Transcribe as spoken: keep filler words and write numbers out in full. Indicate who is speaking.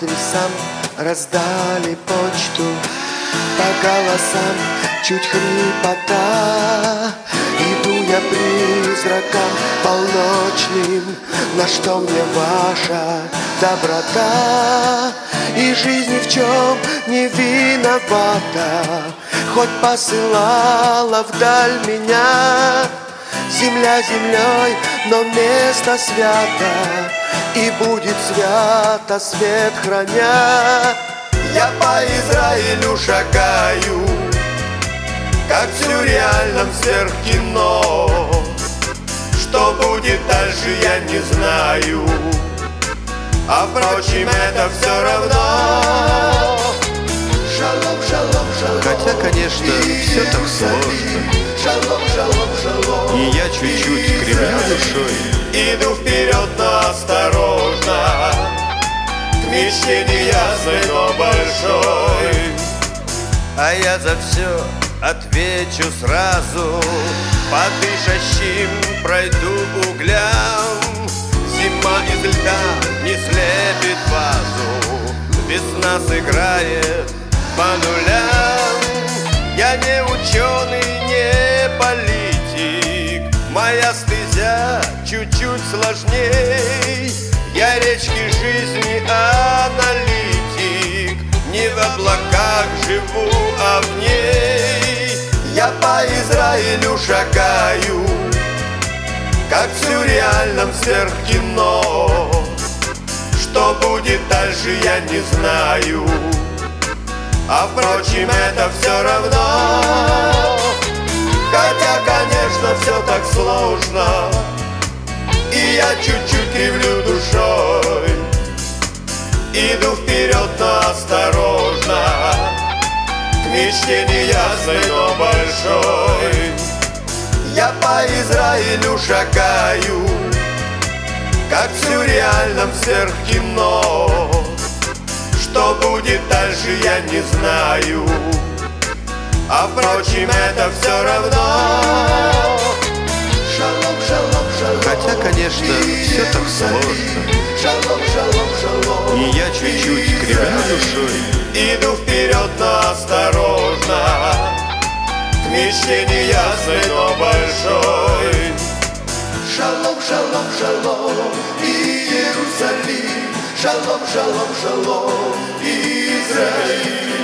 Speaker 1: адресам раздали почту, по голосам чуть хрипота. Иду я призраком полночным, на что мне ваша доброта? И жизнь ни в чем не виновата, хоть посылала вдаль меня. Земля землей, но место свято, и будет свято свет храня. Я по Израилю шагаю, как в сюрреальном сверхкино. Что будет дальше, я не знаю, а впрочем, это все равно. Шалом, шалом, шалом.
Speaker 2: Хотя, конечно, все так сложно.
Speaker 1: Шалом, шалом, шалом.
Speaker 2: И я чуть-чуть кривлю душой.
Speaker 1: Иду вперед, но осторожно, к мечте неясной, но большой.
Speaker 2: А я за все отвечу сразу, по дышащим пройду углям. Зима из льда не слепит вазу, весна сыграет по нулям. Я не ученый, не политик, моя стезя чуть-чуть сложней. Я речки жизни аналитик, не в облаках живу, а в ней.
Speaker 1: Я по Израилю шагаю, как в сюрреальном сверхкино. Что будет дальше, я не знаю, а впрочем, это все равно. Хотя, конечно, все так сложно, и я чуть-чуть кривлю душой. Иду вперед, но осторожно, к мечте неясной, но большой. Я по Израилю шагаю, как в сюрреальном сверхкино. Что будет дальше, я не знаю, а впрочем, это все равно. Шалом, шалом, шалом.
Speaker 2: Хотя, конечно, все так сложно.
Speaker 1: Шалом, шалом, шалом.
Speaker 2: И я чуть-чуть кривлю душой.
Speaker 1: Иду вперед, но осторожно, к мечте неясной, но большой. Шалом, шалом, шалом, и Иерусалим. Шалом, шалом, шалом, Израиль.